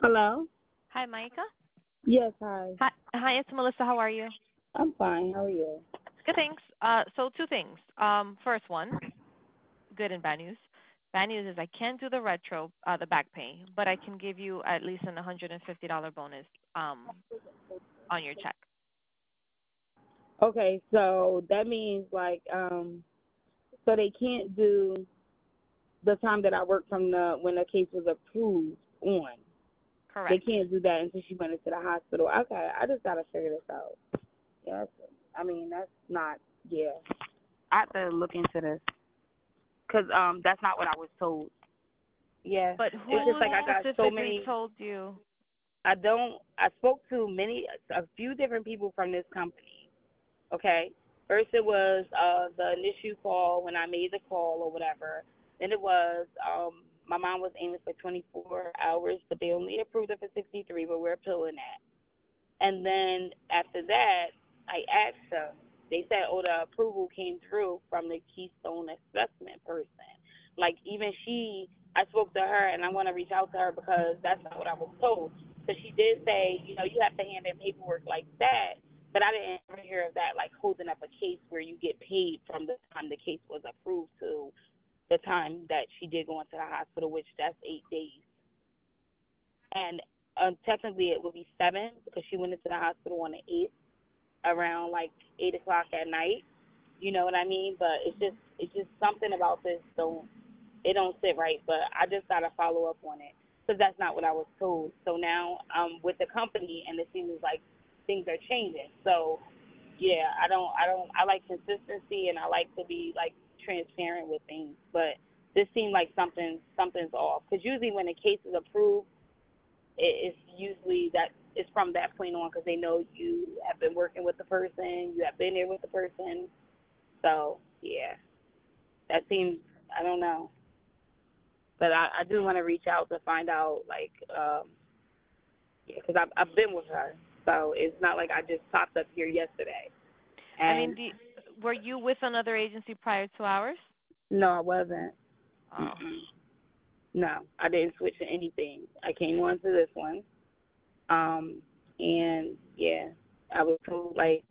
Hello? Hi, Micah. Yes, hi. Hi, it's Melissa. How are you? I'm fine. How are you? Good, thanks. So two things. First one, good and bad news. Bad news is I can't do the back pay, but I can give you at least an $150 bonus on your check. Okay, so that means so they can't do the time that I worked from the when the case was approved on. They Correct. can't do that until she went into the hospital. Okay, I just gotta figure this out. Yeah, that's not. Yeah, I have to look into this because that's not what I was told. Yeah, But it's just who like I got so specifically many. told you? I don't. I spoke to a few different people from this company. Okay. First it was the initial call when I made the call or whatever. Then it was my mom was aiming for 24 hours, but they only approved it for 63, but we're appealing that. And then after that, I asked them. They said, "Oh, the approval came through from the Keystone Assessment person." Like even I spoke to her, and I want to reach out to her because that's not what I was told. So she did say, you have to hand in paperwork like that, but I didn't ever hear of that, like holding up a case where you get paid from the time the case was approved to the time that she did go into the hospital, which that's 8 days. And technically it would be 7 because she went into the hospital on the 8th around like 8 o'clock at night. You know what I mean? But it's just something about this don't sit right. But I just gotta follow up on it because that's not what I was told. So now I'm with the company and it seems like things are changing. So yeah, I like consistency and I like to be like transparent with things. But this seemed like something's off because usually when a case is approved it's usually that it's from that point on because they know you have been working with the person, you have been there with the person. So yeah, that seems I don't know, but I do want to reach out to find out yeah, because I've been with her, so it's not like I just popped up here yesterday. I And mean, were you with another agency prior to ours? no, I wasn't. Oh. Mm-mm. No, I didn't switch to anything. I came on to this one, um, and yeah, I was told like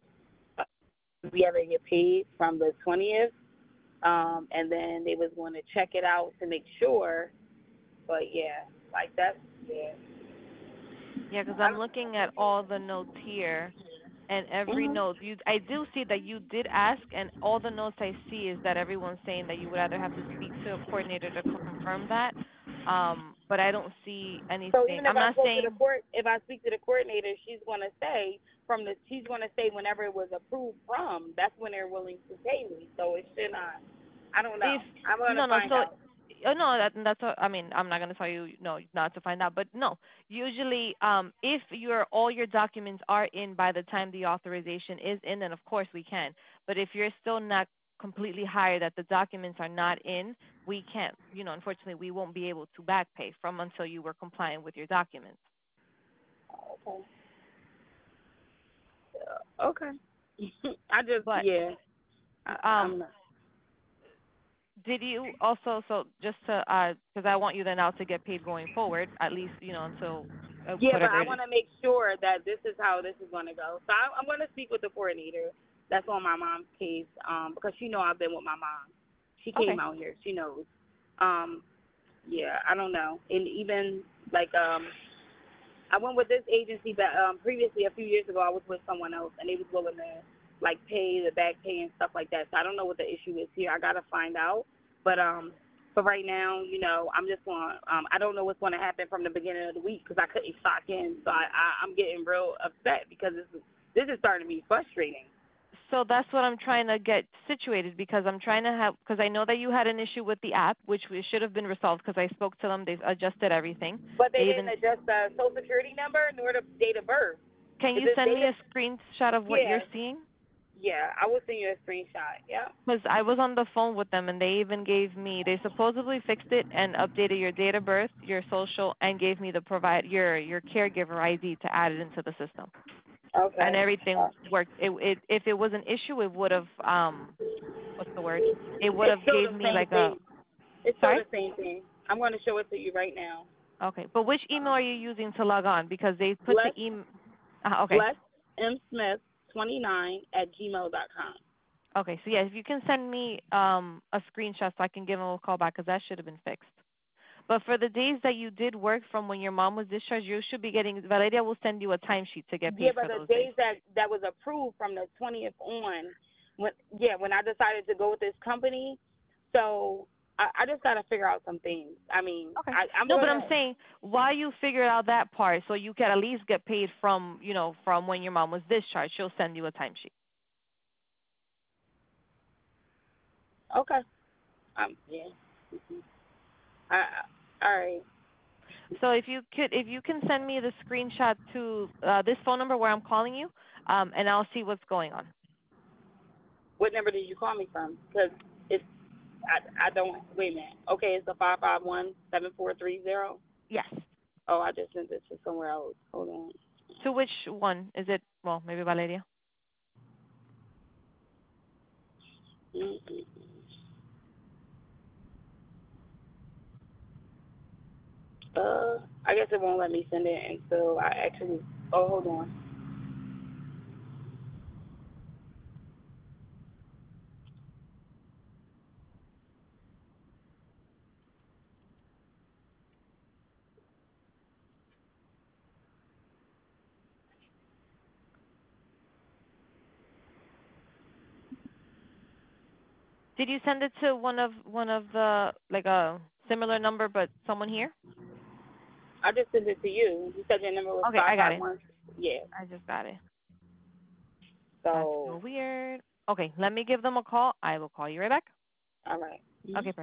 we ever get paid from the 20th, and then they was going to check it out to make sure. But yeah, like that's yeah. Yeah, because I I'm looking at all the notes here, and every don't, note I do see that you did ask, and all the notes I see is that everyone's saying that you would either have to speak to a coordinator to confirm that. But I don't see so anything. even if I'm I not spoke to the saying. court, if I speak to the coordinator, she's gonna say whenever it was approved from, that's when they're willing to pay me. So it should not. I don't If know. I'm gonna no, no. find So, out. no, that's. I mean, I'm not gonna tell you no, not to find out. But no, usually, if all your documents are in by the time the authorization is in, then of course we can. But if you're still not completely hired, that the documents are not in, we can't. Unfortunately, we won't be able to back pay from until you were compliant with your documents. Okay. Okay. I just But yeah. um, I'm not. did you also just to because I want you then now to get paid going forward, at least until Yeah, but whatever I it is. want to make sure that this is how this is going to go. So I'm going to speak with the coordinator that's on my mom's case because she know I've been with my mom. She came Okay. out here. She knows. Um, yeah, I don't know. And even like I went with this agency, but previously a few years ago I was with someone else, and they was willing to like pay the back pay and stuff like that. So I don't know what the issue is here. I gotta find out. But for right now, I'm just going. I don't know what's going to happen from the beginning of the week because I couldn't stock in. So I'm getting real upset because this is starting to be frustrating. So that's what I'm trying to get situated because I'm trying to have because I know that you had an issue with the app, which we should have been resolved because I spoke to them. They've adjusted everything. But they They didn't even adjust the social security number nor the date of birth. can Is you this send me data? a screenshot of what you're Yeah, seeing? yeah. I will send you a screenshot. Yeah. Because I was on the phone with them and they even gave me they supposedly fixed it and updated your date of birth, your social, and gave me the your caregiver ID to add it into the system. And Okay. everything worked. If it was an issue, it would have what's the word? It would It's have still gave the me same like a thing. It's still sorry. the same thing. I'm going to show it to you right now. Okay, but which email are you using to log on? Because they put the Bless email. Okay. Bless M Smith 29 at gmail.com. Okay, so yeah, if you can send me a screenshot so I can give them a call back, because that should have been fixed. But for the days that you did work from when your mom was discharged, you should be getting. Valeria will send you a timesheet to get Yeah, paid but for the those days. days that was approved from the 20th on, when I decided to go with this company, so I just got to figure out some things. I mean, Okay. I'm No, but gonna. I'm saying while you figure out that part, so you can at least get paid from from when your mom was discharged. She'll send you a timesheet. Okay. Yeah. I, all right. So if you can send me the screenshot to this phone number where I'm calling you, and I'll see what's going on. What number did you call me from? Because it's I don't. Wait a minute. Okay, it's the 551-7430. Yes. Oh, I just sent it to somewhere else. Hold on. To which one is it? Well, maybe Valeria. Mm-mm. I guess it won't let me send it until I actually. Oh, hold on. Did you send it to one of the like a similar number but someone here? I just sent it to you. You said your number was Okay, I got it. 551. Yeah. I just got it. That's so So, weird. Okay, let me give them a call. I will call you right back. all right. Okay,